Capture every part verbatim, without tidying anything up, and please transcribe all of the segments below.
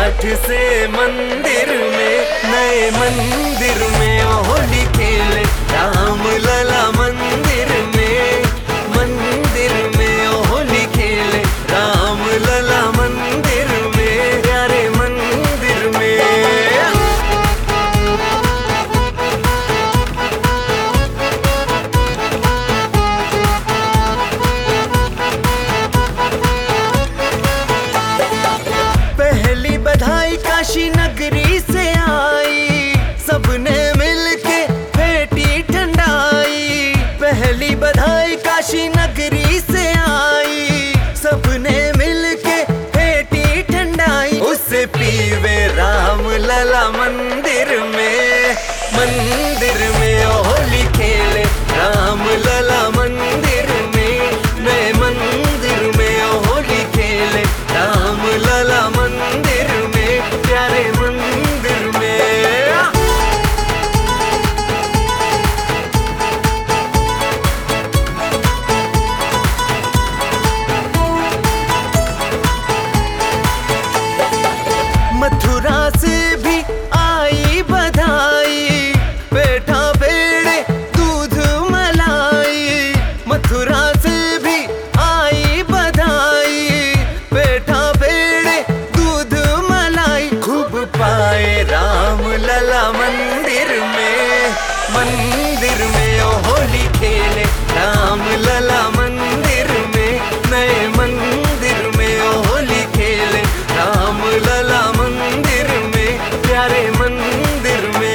काठ से मंदिर में, नए मंदिर में होली खेले राम लला मंदिर में, मंदिर में होली खेले राम लला मंदिर में, प्यारे मंदिर में। पहली बधाई काशी नगरी से आई, सबने मिलके फेंटी ठंडाई। पहली बधाई काशी नगरी से आई, सबने मिलके फेंटी ठंडाई। उससे पीवे राम लला मंदिर में, मंदिर में होली खेले राम लला मंदिर में, नए मंदिर में होली खेले राम लला मंदिर में, प्यारे मंदिर में। मथुरा से भी आई बधाई, पेठा पेड़े दूध मलाई। मथुरा से भी आई बधाई, पेठा पेड़े दूध मलाई। खूब पाए राम लला मंदिर में, मंदिर में होली खेले राम लला मंदिर में, नए मंदिर में होली खेले राम लला मंदिर में, प्यारे मंदिर में।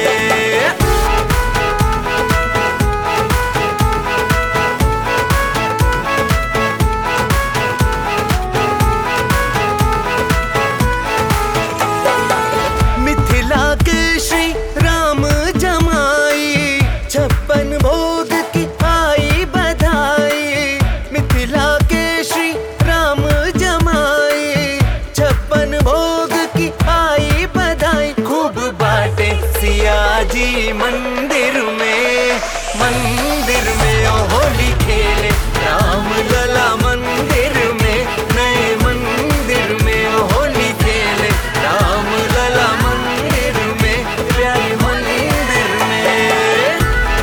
मिथिला के श्री राम जमाई, छप्पन भोग की आई बधाई। मिथिला के श्री राम जमाई, छप्पन भोग की आई बधाई। खूब बाटे सिया जी मंदिर में, मंदिर में होली खेले राम लला मंदिर में, नए मंदिर में होली खेले राम लला मंदिर में, प्यारे मंदिर में।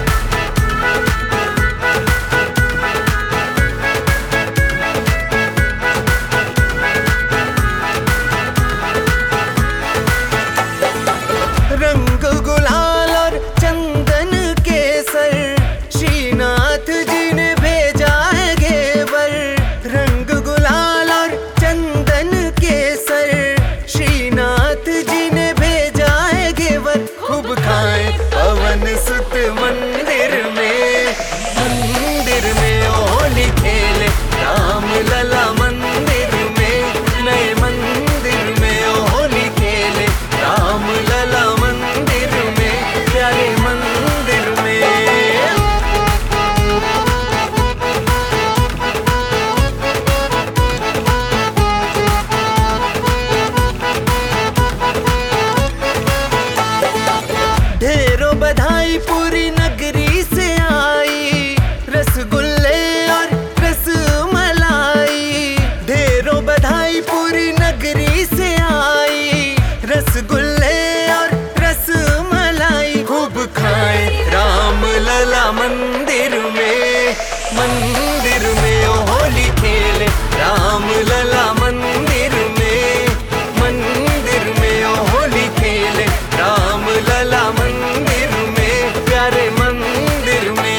रंग गुलाल और चंदन केसर, श्रीनाथ जी ने भेजा है घेवर। रंग गुलाल और चंदन केसर, श्रीनाथ जी ने भेजा है घेवर। खूब खाए पवन सुत मंदिर में, मंदिर में होली खेले राम लला मंदिर में, नए मंदिर में होली खेले राम लला मंदिर में, प्यारे मंदिर में। ढेरों बधाई पूरी नगरी से आई, रसगुल्ले और रसमलाई। ढेरों बधाई पूरी नगरी से आई, रसगुल्ले और रसमलाई। खूब खाए राम लला मंदिर में, मंदिर में होली खेले राम लला मंदिर में, मंदिर में होली खेले राम लला मंदिर में, प्यारे मंदिर में।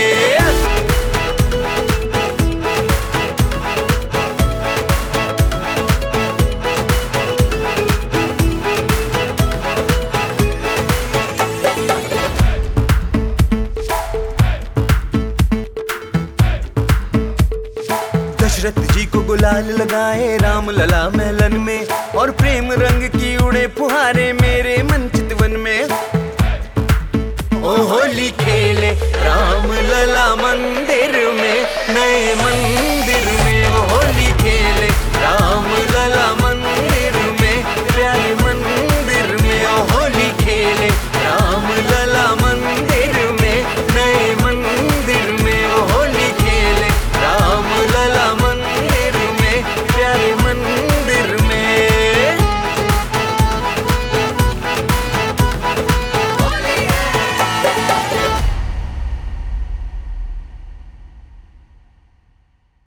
दशरथ जी को गुलाल लगाए राम लला महलन में, और प्रेम रंग की उड़े फुहारे मेरे मन चितवन में। ओ होली खेले राम लला मंदिर में,